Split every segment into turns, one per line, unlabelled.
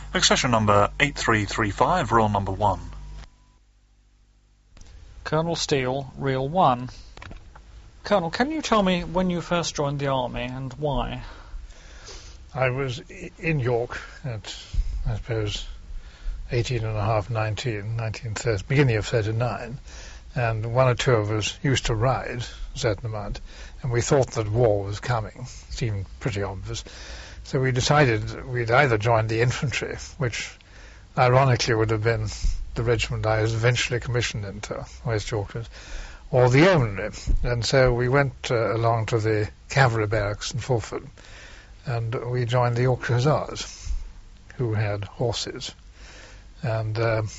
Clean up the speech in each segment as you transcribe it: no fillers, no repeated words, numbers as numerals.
Accession number 8335, roll number 1.
Colonel Steele, reel 1. Colonel, can you tell me when you first joined the army and why?
I was in York at, I suppose, 18 and a half, 1930, beginning of 39, and one or two of us used to ride a certain amount, and we thought that war was coming. It seemed pretty obvious. So we decided we'd either join the infantry, which ironically would have been the regiment I was eventually commissioned into, West Yorkshire, or the yeomanry. And so we went along to the cavalry barracks in Fulford, and we joined the Yorkshire Hussars, who had horses. And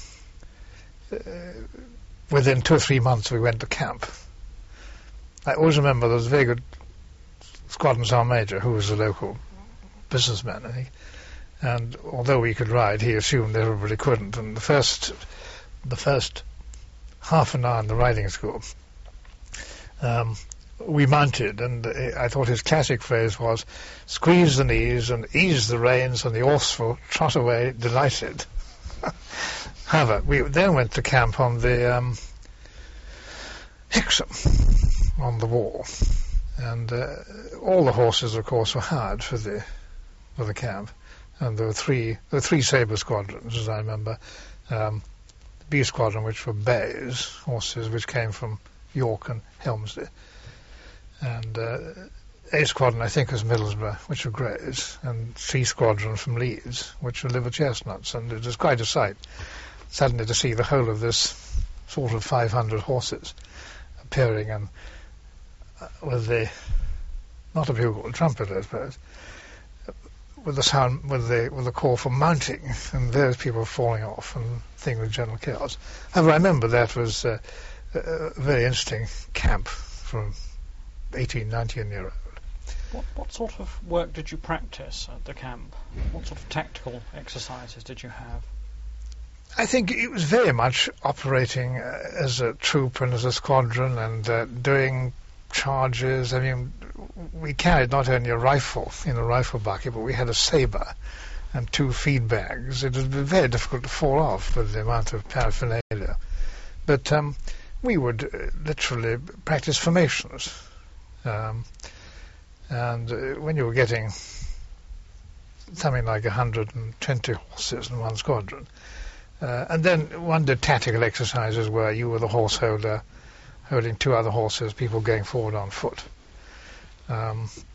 within 2 or 3 months we went to camp. I always remember there was a very good squadron sergeant major who was a local businessman, I think. And although we could ride, he assumed everybody couldn't. And the first half an hour in the riding school, we mounted, and I thought his classic phrase was, "Squeeze the knees and ease the reins, and the horse will trot away delighted." However, we then went to camp on the Hexham, on the wall, and all the horses, of course, were hired for the camp. And there were three sabre squadrons, as I remember. The B squadron, which were bays, horses which came from York and Helmsley. And A squadron, I think, was Middlesbrough, which were greys. And C squadron from Leeds, which were liver chestnuts. And it was quite a sight, suddenly, to see the whole of this sort of 500 horses appearing, and with not a bugle, a trumpet, I suppose, with the sound, with the call for mounting, and various people falling off, and thing with general chaos. However, I remember that was a very interesting camp from 18, 19 year old.
What sort of work did you practice at the camp? What sort of tactical exercises did you have?
I think it was very much operating as a troop and as a squadron, and doing charges. I mean, we carried not only a rifle in a rifle bucket, but we had a sabre and 2 feed bags. It was very difficult to fall off with the amount of paraphernalia. But we would literally practice formations. And when you were getting something like 120 horses in one squadron, and then one did tactical exercises where you were the horse holder, holding 2 other horses, people going forward on foot. I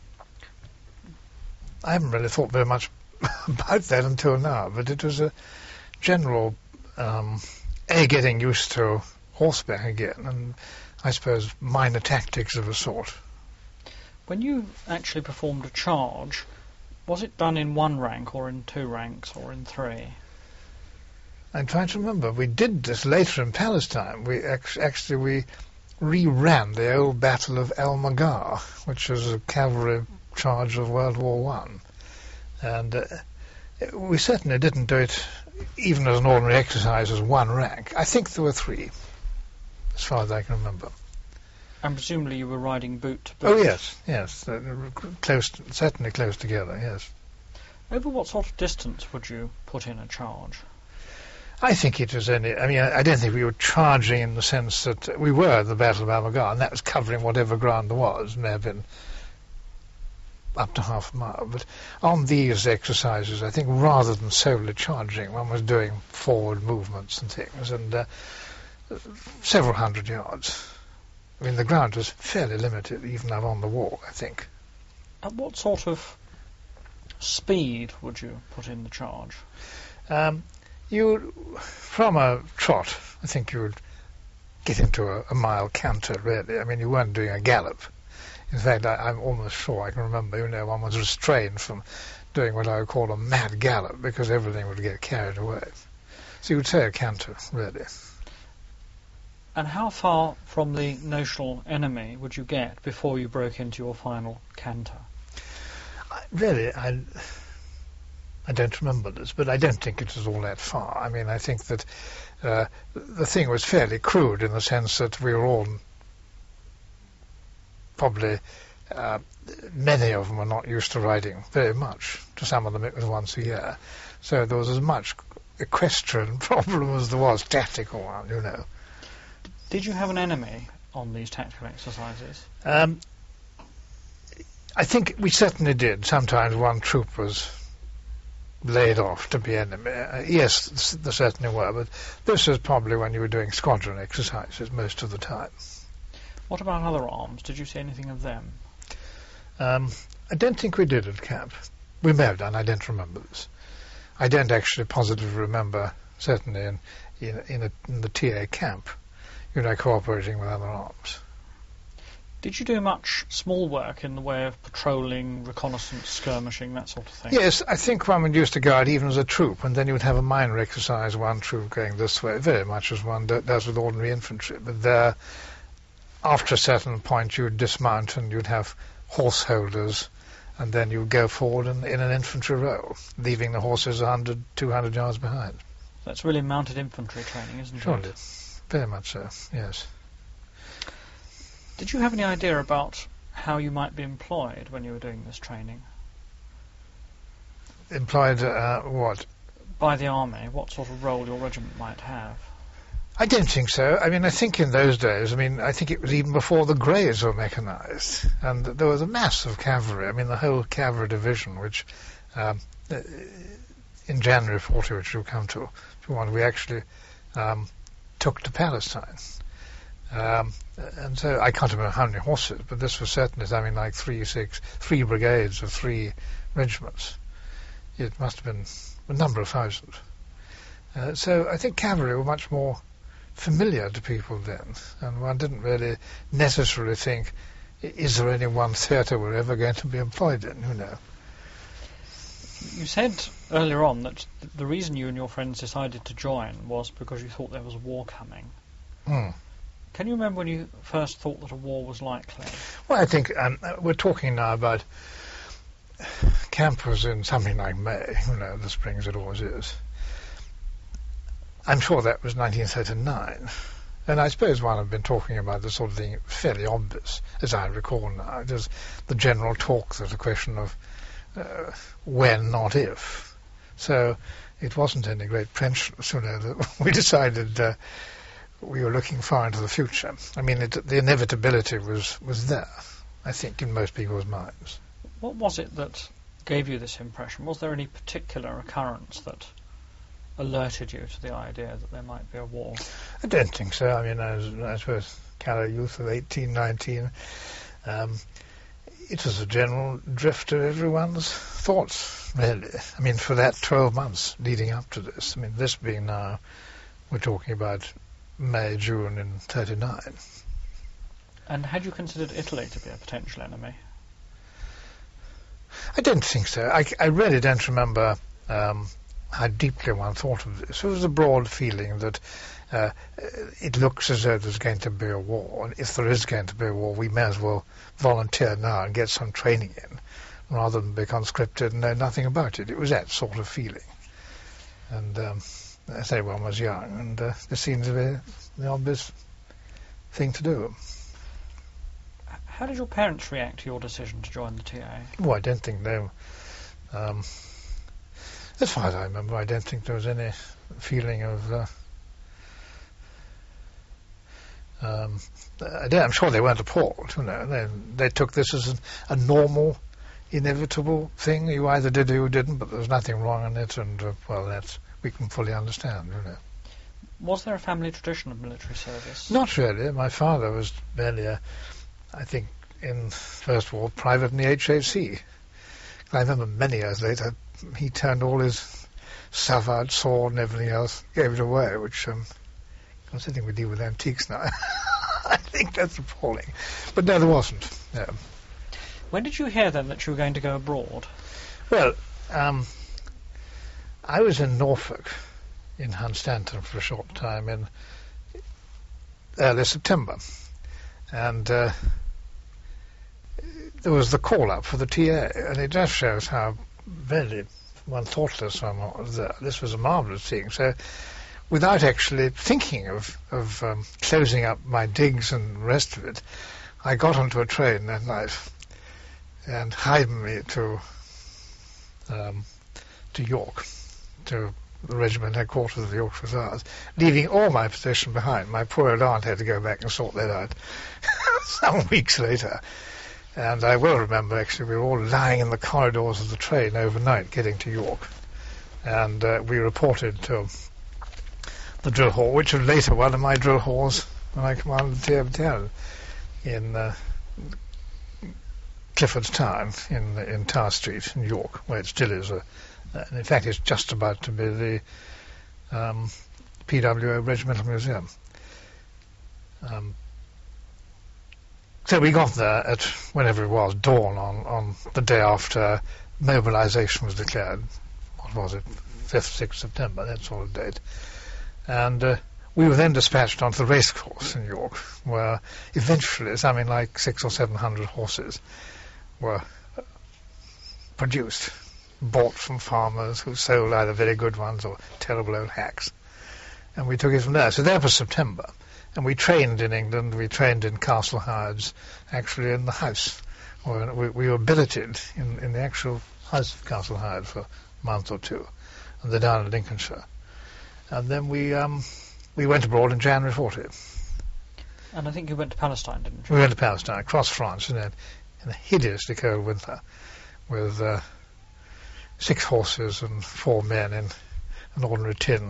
haven't really thought very much about that until now, but it was a general getting used to horseback again, and I suppose minor tactics of a sort.
When you actually performed a charge, was it done in 1 rank or in 2 ranks or in 3?
I'm trying to remember. We did this later in Palestine. We actually re-ran the old Battle of El Magar, which was a cavalry charge of World War One, and we certainly didn't do it even as an ordinary exercise as 1 rank. I think there were 3, as far as I can remember.
And presumably you were riding boot to boot.
Oh yes, certainly close together. Yes.
Over what sort of distance would you put in a charge?
I think it was only, I don't think we were charging in the sense that we were at the Battle of Almagar, and that was covering whatever ground there was. It may have been up to half a mile. But on these exercises, I think rather than solely charging, one was doing forward movements and things, and several hundred yards. I mean, the ground was fairly limited, even up on the wall, I think.
At what sort of speed would you put in the charge?
From a trot, I think you would get into a mile canter, really. I mean, you weren't doing a gallop. In fact, I'm almost sure I can remember, one was restrained from doing what I would call a mad gallop, because everything would get carried away. So you would say a canter, really.
And how far from the notional enemy would you get before you broke into your final canter?
I don't remember this, but I don't think it was all that far. I mean, I think that the thing was fairly crude in the sense that we were all probably many of them were not used to riding very much. To some of them it was once a year. So there was as much equestrian problem as there was tactical one, you know.
Did you have an enemy on these tactical exercises?
I think we certainly did. Sometimes one troop was laid off to be enemy. Yes, there certainly were, but this was probably when you were doing squadron exercises most of the time.
What about other arms? Did you see anything of them?
I don't think we did at camp. We may have done, I don't remember this. I don't actually positively remember, certainly in the TA camp, cooperating with other arms.
Did you do much small work in the way of patrolling, reconnaissance, skirmishing, that sort of thing?
Yes, I think one would used to go out even as a troop, and then you would have a minor exercise, one troop going this way, very much as one does with ordinary infantry. But there, after a certain point, you would dismount and you'd have horse holders, and then you would go forward in an infantry row, leaving the horses 100, 200 yards behind.
That's really mounted infantry training, isn't
Surely.
it?
Very much so, yes.
Did you have any idea about how you might be employed when you were doing this training?
Employed what?
By the army, what sort of role your regiment might have?
I don't think so. I mean, I think in those days, I think it was even before the Greys were mechanised, and there was a mass of cavalry. I mean, the whole cavalry division, which in January 40, which we'll come to, if you want, we actually took to Palestine. And so I can't remember how many horses, but this was certainly something like 3 brigades of 3 regiments. It must have been a number of thousands. So I think cavalry were much more familiar to people then, and one didn't really necessarily think, is there any one theatre we're ever going to be employed in,
You said earlier on that the reason you and your friends decided to join was because you thought there was a war coming. Can you remember when you first thought that a war was likely?
Well, I think we're talking now about camp was in something like May, the spring as it always is. I'm sure that was 1939. And I suppose one had been talking about this sort of thing fairly obvious, as I recall now. There's the general talk, there's a question of when, not if. So it wasn't any great prescience, that we decided we were looking far into the future. I mean, the inevitability was there, I think, in most people's minds.
What was it that gave you this impression? Was there any particular occurrence that alerted you to the idea that there might be a war?
I don't think so. I mean, I suppose kind of youth of 18, 19, it was a general drift of everyone's thoughts, really. I mean, for that 12 months leading up to this, this being now, we're talking about May, June in 39.
And had you considered Italy to be a potential enemy?
I don't think so. I really don't remember how deeply one thought of this. It was a broad feeling that it looks as though there's going to be a war, and if there is going to be a war, we may as well volunteer now and get some training in, rather than be conscripted and know nothing about it. It was that sort of feeling. And I say one was young, and this seemed to be the obvious thing to do.
How did your parents react to your decision to join the TA?
Well, I don't think they... as far as I remember, I don't think there was any feeling of... I'm sure they weren't appalled. They took this as a normal, inevitable thing. You either did or you didn't, but there was nothing wrong in it, and that's we can fully understand.
Was there a family tradition of military service?
Not really. My father was barely I think in First War, private in the HAC. I remember many years later, he turned all his Savard sword and everything else, gave it away, which, considering we deal with antiques now, I think that's appalling. But no, there wasn't. No.
When did you hear then that you were going to go abroad?
Well, I was in Norfolk, in Hunstanton for a short time in early September. And there was the call-up for the TA, and it just shows how very one thoughtless one was there. This was a marvellous thing. So without actually thinking of closing up my digs and the rest of it, I got onto a train that night and hired me to York, to the regiment headquarters of the Yorkshire Hussars, leaving all my possession behind. My poor old aunt had to go back and sort that out some weeks later. And I well remember, actually, we were all lying in the corridors of the train overnight getting to York. And we reported to the drill hall, which was later one of my drill halls when I commanded the 10th Battalion in Clifford's Town in Tower Street in York, where it still is. And in fact, it's just about to be the PWO Regimental Museum. So we got there at whenever it was, dawn on the day after mobilisation was declared. What was it? 5th, 6th September, that sort of date. And we were then dispatched onto the racecourse in York, where eventually something like 600 or 700 horses were produced, bought from farmers who sold either very good ones or terrible old hacks. And we took it from there. So that was September. And we trained in England, we trained in Castle Hydes, actually in the house. We were billeted in the actual house of Castle Hyde for a month or two, and they're down in Lincolnshire. And then we went abroad in January 40.
And I think you went to Palestine, didn't you?
We went to Palestine, across France, in a hideously cold winter, with 6 horses and 4 men in an ordinary tin,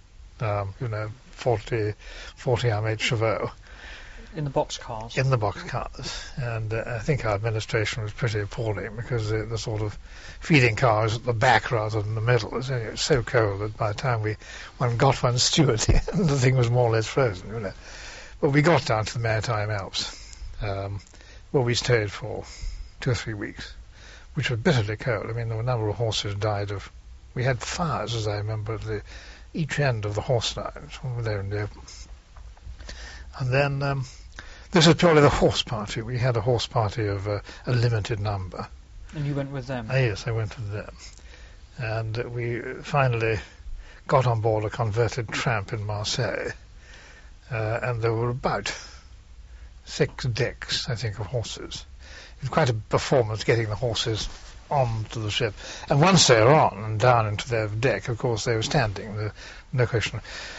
40 Armade Chevaux.
In the boxcars?
In the boxcars. And I think our administration was pretty appalling, because the sort of feeding car was at the back rather than the middle. It was so cold that by the time one got one steward in, the thing was more or less frozen, But we got down to the Maritime Alps, where we stayed for 2 or 3 weeks, which was bitterly cold. I mean, there were a number of horses died of... We had fires, as I remember, at each end of the horse lines when we were there in the open. And then this was purely the horse party. We had a horse party of a limited number.
And you went with them?
Yes, I went with them. And we finally got on board a converted tramp in Marseille. And there were about 6 decks, I think, of horses. It was quite a performance getting the horses onto the ship. And once they were on and down into their deck, of course, they were standing. No question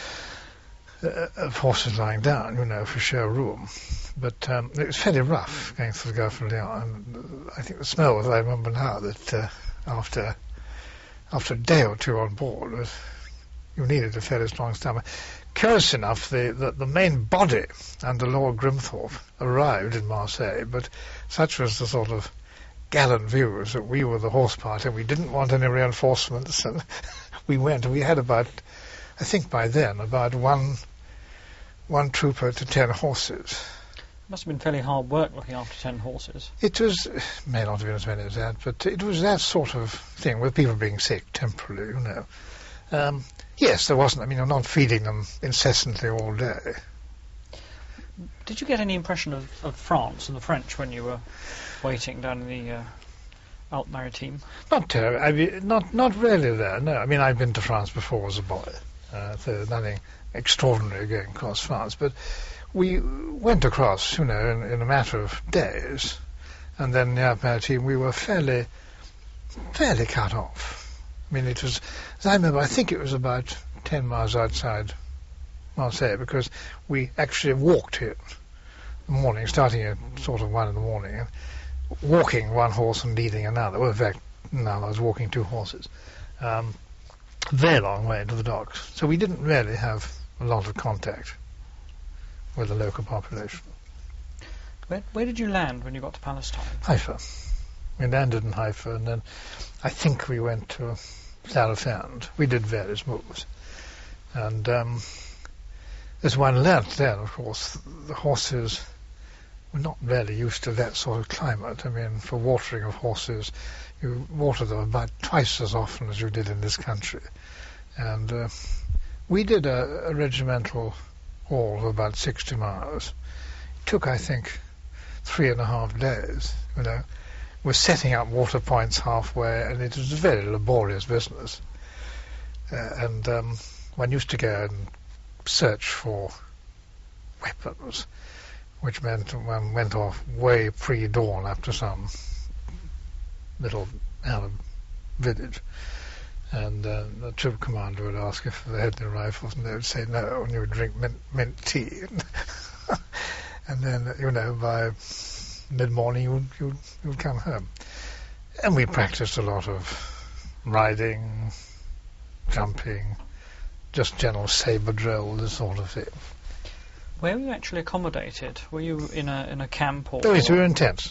of horses lying down, for sheer room. But it was fairly rough going through the Gulf of Lion. And I think the smell, as I remember now, that after a day or two on board, you needed a fairly strong stomach. Curious enough, the main body under Lord Grimthorpe arrived in Marseille, but such was the sort of gallant views that we were the horse party and we didn't want any reinforcements, and we went. And we had about, I think by then, about one trooper to 10 horses.
It must have been fairly hard work looking after 10 horses.
It was, may not have been as many as that, but it was that sort of thing, with people being sick temporarily, Yes, there wasn't. I mean, you're not feeding them incessantly all day.
Did you get any impression of France and the French when you were waiting down in the Alpes-Maritimes?
Not terribly. I mean, not really there, no. I mean, I've been to France before as a boy. So nothing extraordinary going across France. But we went across, in a matter of days. And then in the Alpes-Maritimes we were fairly cut off. I mean, it was, as I remember, I think it was about 10 miles outside Marseille, because we actually walked here in the morning, starting at sort of 1 in the morning, and walking one horse and leading another. Well, in fact, no, I was walking 2 horses. Very long way to the docks. So we didn't really have a lot of contact with the local population.
Where did you land when you got to Palestine?
Haifa. We landed in Haifa, and then I think we went to Zarafand. We did various moves. And as one learnt then, of course, the horses were not really used to that sort of climate. I mean, for watering of horses, you water them about twice as often as you did in this country. And we did a regimental haul of about 60 miles. It took, I think, 3.5 days, We're setting up water points halfway, and it was a very laborious business. And one used to go and search for weapons, which meant one went off way pre-dawn up to some little Arab village, and the troop commander would ask if they had any rifles, and they would say no, and you would drink mint tea, and then by mid-morning you would come home, and we practiced a lot of riding, jumping, just general sabre drill, this sort of thing.
Where were you actually accommodated? Were you in a camp or?
Yes, we were in tents.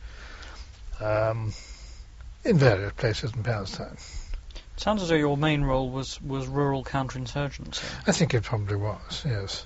In various places in Palestine.
It sounds as though your main role was rural counterinsurgency.
I think it probably was, yes.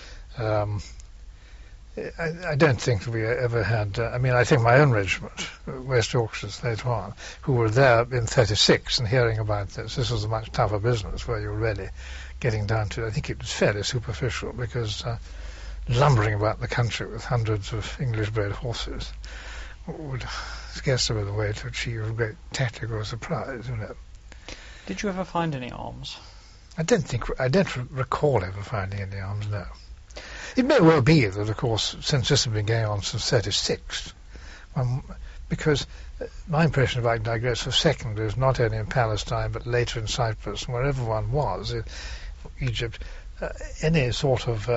I don't think we ever had... I think my own regiment, West Yorkshires later on, who were there in 36 and hearing about this was a much tougher business where you were really getting down to... I think it was fairly superficial because lumbering about the country with hundreds of English-bred horses would scarcely be the way to achieve a great tactical surprise,
Did you ever find any arms?
I don't recall ever finding any arms, no. It may well be that, of course, since this had been going on since 36, because my impression, if I digress for a second, is not only in Palestine but later in Cyprus and wherever one was, in Egypt, any sort of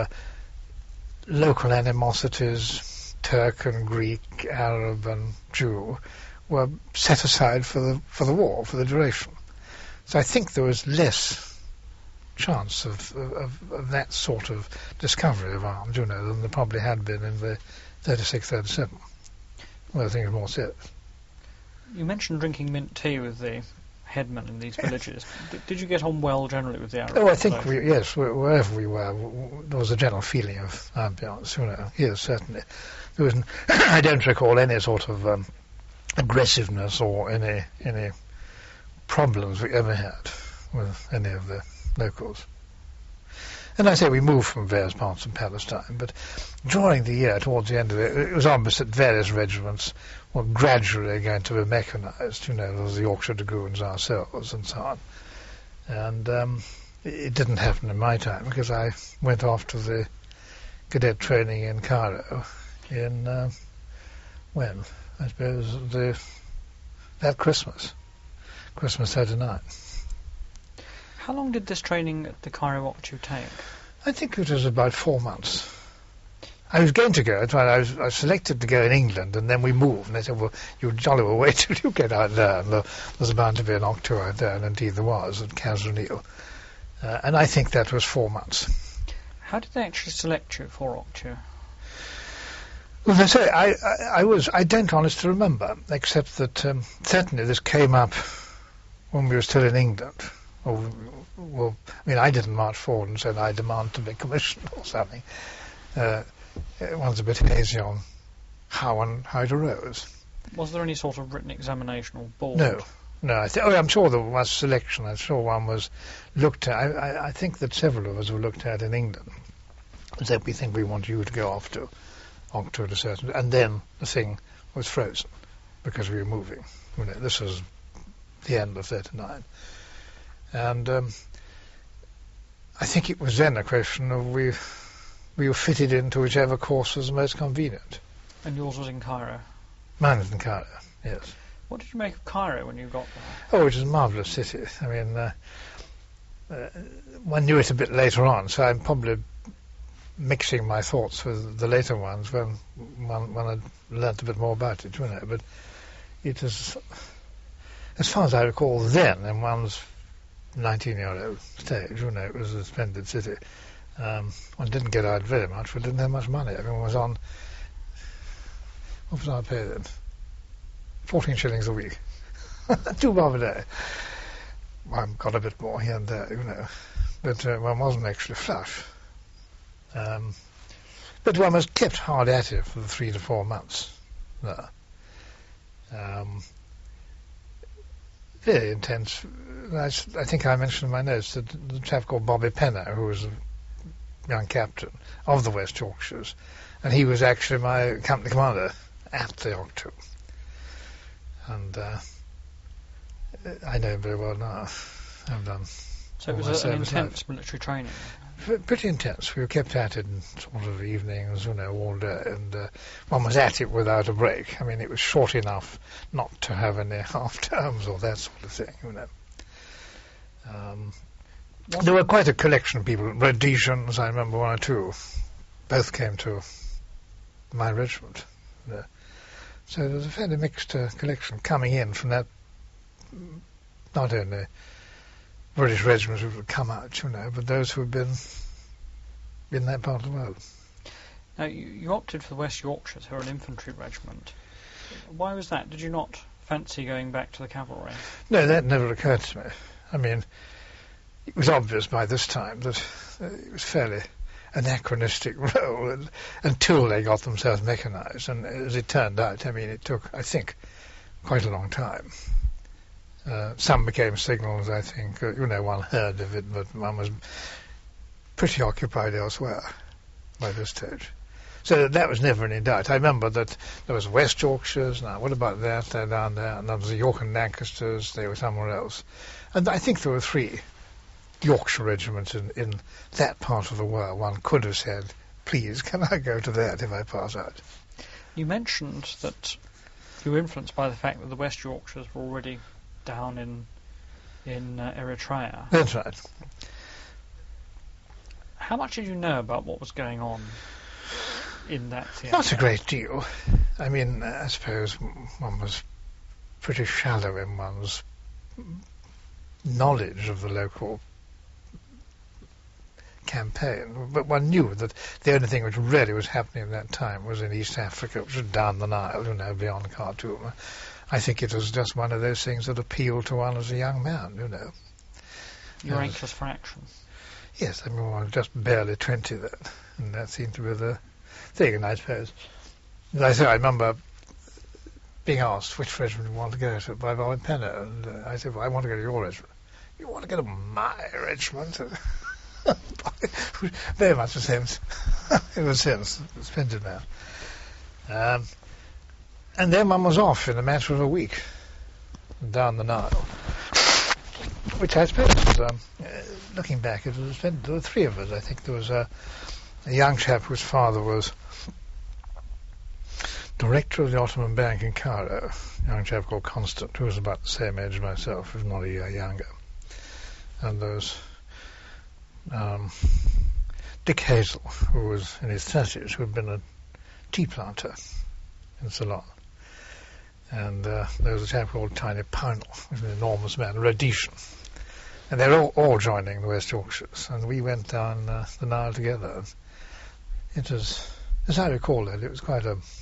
local animosities, Turk and Greek, Arab and Jew, were set aside for the war, for the duration. So I think there was less chance of that sort of discovery of arms, than there probably had been in the 36, 37. Well, I think it's more serious.
You mentioned drinking mint tea with the headmen in these villages. Did you get on well generally with the Arabs?
Oh, I think yes, wherever we were, there was a general feeling of ambience, Yes, certainly. There was I don't recall any sort of aggressiveness or any problems we ever had with any of the locals. And I say we moved from various parts of Palestine, but during the year, towards the end of it, it was obvious that various regiments were gradually going to be mechanized. There was the Yorkshire Dragoons ourselves and so on. And it didn't happen in my time because I went off to the cadet training in Cairo in, when? I suppose that Christmas 39.
How long did this training at the Cairo OCTU take?
I think it was about 4 months. I was going to go, I was selected to go in England, and then we moved, and they said, well, you jolly well wait till you get out there, and there's bound to be an OCTU out there, and indeed there was, at Casrunil. And I think that was 4 months.
How did they actually select you for OCTU?
Well, as I say, I don't honestly remember, except that certainly this came up when we were still in England. I didn't march forward and said I demand to be commissioned or something. One's a bit hazy on how it arose.
Was there any sort of written examination or board?
No. I'm sure there was selection. I'm sure one was looked at. I think that several of us were looked at in England and said, we think we want you to go off to OCTU at a certain... And then the thing was frozen because we were moving. This was the end of 39. And I think it was then a question of we were fitted into whichever course was most convenient.
And yours was in Cairo?
Mine was in Cairo, yes.
What did you make of Cairo when you got there?
Oh, it was a marvellous city. One knew it a bit later on, so I'm probably mixing my thoughts with the later ones when I learnt a bit more about it, But it was, as far as I recall then, in one's 19-year-old stage, it was a splendid city. One didn't get out very much, we didn't have much money. Everyone was on, what was our pay then? 14 shillings a week. 2 bob a day. One got a bit more here and there, but one wasn't actually flush. But one was kept hard at it for the 3 to 4 months there. Very intense. I think I mentioned in my notes that the chap called Bobby Penner, who was a young captain of the West Yorkshires, and he was actually my company commander at the OCTU. And I know him very well now. I've done
So it was an intense military training.
Pretty intense. We were kept at it in sort of evenings, all day, and one was at it without a break. I mean, it was short enough not to have any half terms or that sort of thing, There were quite a collection of people. Rhodesians, I remember one or two, both came to my regiment. So there was a fairly mixed collection coming in from that, not only British regiments who would come out, but those who had been in that part of the world.
Now, you opted for the West Yorkshires, who are an infantry regiment. Why was that? Did you not fancy going back to the cavalry?
No, that never occurred to me. I mean, it was obvious by this time that it was fairly anachronistic role until they got themselves mechanised. And as it turned out, I mean, it took, I think, quite a long time. Some became signals, I think. One heard of it, but one was pretty occupied elsewhere by this stage. So that was never any doubt. I remember that there was West Yorkshires. Now, what about that? They're down there. And there was the York and Lancasters. They were somewhere else. And I think there were 3 Yorkshire regiments in that part of the world. One could have said, please, can I go to that if I pass out?
You mentioned that you were influenced by the fact that the West Yorkshires were already down in Eritrea.
That's right.
How much did you know about what was going on in that theatre?
Not a great deal. I mean, I suppose one was pretty shallow in one's knowledge of the local campaign, but one knew that the only thing which really was happening at that time was in East Africa, which was down the Nile, beyond Khartoum. I think it was just one of those things that appealed to one as a young man,
You were anxious for action.
Yes, I mean, I was just barely 20 then, and that seemed to be the thing, and I suppose, as I say, I remember being asked which regiment you want to go to by Robert Penner, and I said, well, I want to go to your regiment. You want to go to my regiment? Very much a sense. It was sense. Splendid man. And then one was off in a matter of a week down the Nile, which I suppose was, looking back, it was splendid. There were 3 of us. I think there was a young chap whose father was director of the Ottoman Bank in Cairo, a young chap called Constant, who was about the same age as myself, if not a year younger. And there was Dick Hazel, who was in his 30s, who had been a tea planter in Ceylon. And there was a chap called Tiny Pownall, who was an enormous man, a Rhodesian. And they were all joining the West Yorkshires. And we went down the Nile together. It was, as I recall it was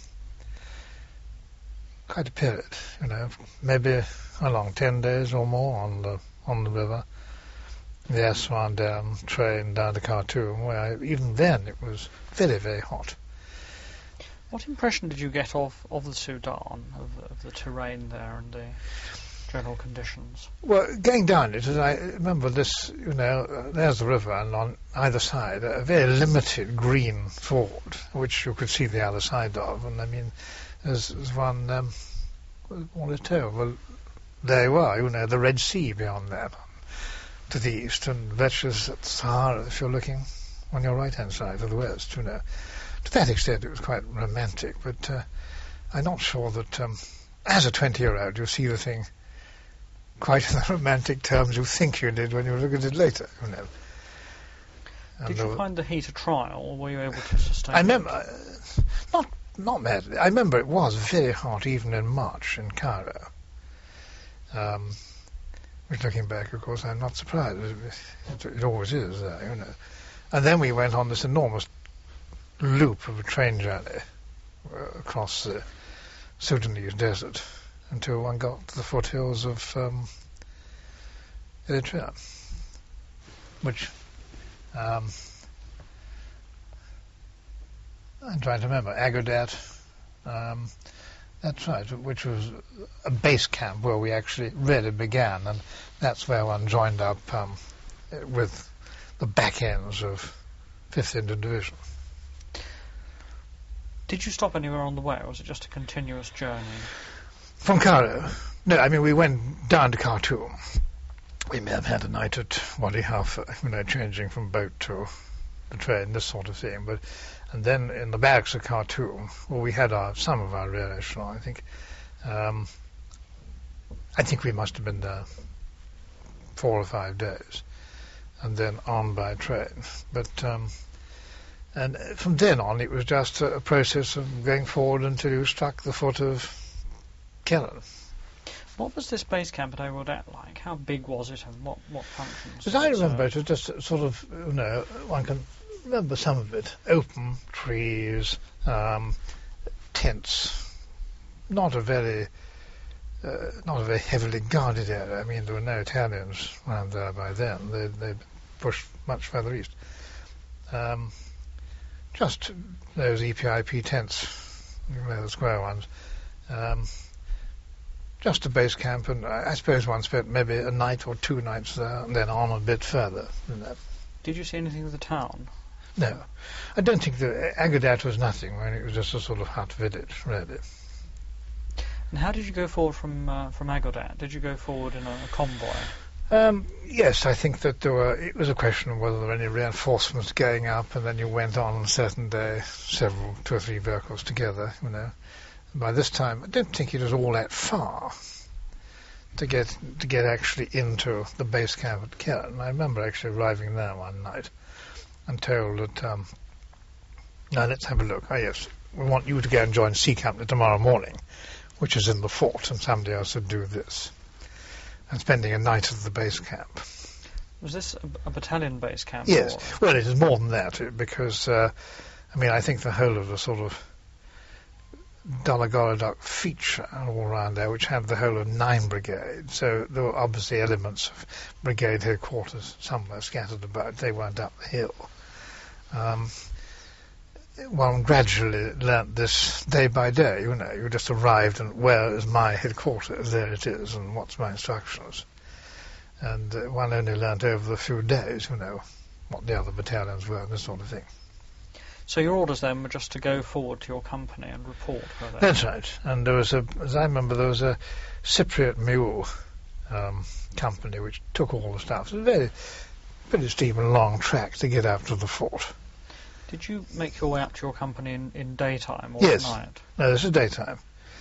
quite a period, maybe, how long, 10 days or more on the river. The Aswan Dam train down to Khartoum, where even then it was very, very hot.
What impression did you get of the Sudan, of the terrain there and the general conditions?
Well, going down it, as I remember this, there's the river, and on either side a very limited green sward, which you could see the other side of. And I mean, there's one, well, there you are, the Red Sea beyond that, to the east, and virtuous at Sahara if you're looking on your right-hand side to the west, To that extent it was quite romantic, but I'm not sure that as a 20-year-old you see the thing quite in the romantic terms you think you did when you look at it later,
Did you find the heat a trial, or were you able to sustain it?
I remember, not madly, I remember it was very hot even in March in Cairo. Which, looking back, of course, I'm not surprised. It always is there, And then we went on this enormous loop of a train journey across the Sudanese desert until one got to the foothills of Eritrea, which I'm trying to remember, Agudat, that's right, which was a base camp where we actually really began, and that's where one joined up with the back ends of 5th Indian Division.
Did you stop anywhere on the way, or was it just a continuous journey?
From Cairo? No, I mean, we went down to Khartoum, we may have had a night at Wadi Halfa, changing from boat to the train, this sort of thing. And then in the barracks of Khartoum, we had some of our rear echelon, I think. I think we must have been there 4 or 5 days, and then on by train. But and from then on, it was just a process of going forward until you struck the foot of Keren.
What was this base camp at Aguadat like? How big was it, and what functions?
As I remember, it was just sort of, one can remember some of it. Open trees, tents, not a very heavily guarded area. I mean, there were no Italians around there by then. They pushed much further east. Just those EPIP tents, the square ones. Just a base camp, and I suppose one spent maybe a night or 2 nights there, and then on a bit further than that.
Did you see anything of the town?
No. I don't think Aguadat was nothing. I mean, it was just a sort of hut village, really.
And how did you go forward from Aguadat? Did you go forward in a convoy?
Yes, I think that it was a question of whether there were any reinforcements going up, and then you went on a certain day, 2 or 3 vehicles together, By this time, I don't think it was all that far to get actually into the base camp at Keren. I remember actually arriving there one night and told that, now let's have a look. Oh yes, we want you to go and join C Company tomorrow morning, which is in the fort, and somebody else would do this. And spending a night at the base camp.
Was this a battalion base camp?
Yes.
Or?
Well, it is more than that, because, I think the whole of the sort of Dolagorodok feature all around there, which had the whole of 9 brigades. So there were obviously elements of brigade headquarters somewhere scattered about. They weren't up the hill. One gradually learnt this day by day, You just arrived and where is my headquarters? There it is, and what's my instructions? And one only learnt over the few days, what the other battalions were and this sort of thing.
So your orders then were just to go forward to your company and report? Were they?
That's right. And there was as I remember, there was a Cypriot mule company which took all the stuff. It was a pretty steep and long track to get up to the fort.
Did you make your way up to your company in daytime or
yes.
at night?
No, this is daytime.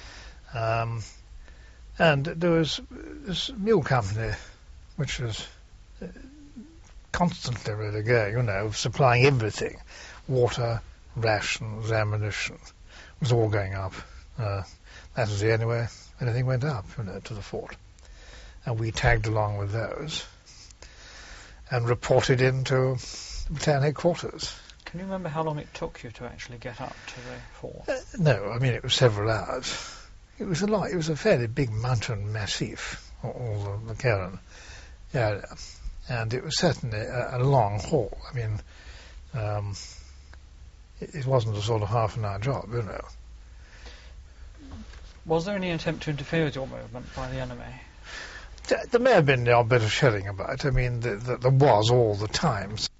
And there was this mule company which was constantly really going, supplying everything. Water, rations, ammunition. It was all going up. That was the only way anything went up, to the fort. And we tagged along with those and reported into battalion headquarters.
Can you remember how long it took you to actually get up to the fort?
No, it was several hours. It was a lot. It was a fairly big mountain massif, all the Keren area. And it was certainly a long haul. It wasn't a sort of half-an-hour job,
Was there any attempt to interfere with your movement by the enemy?
There may have been the odd bit of shelling about. There was all the time.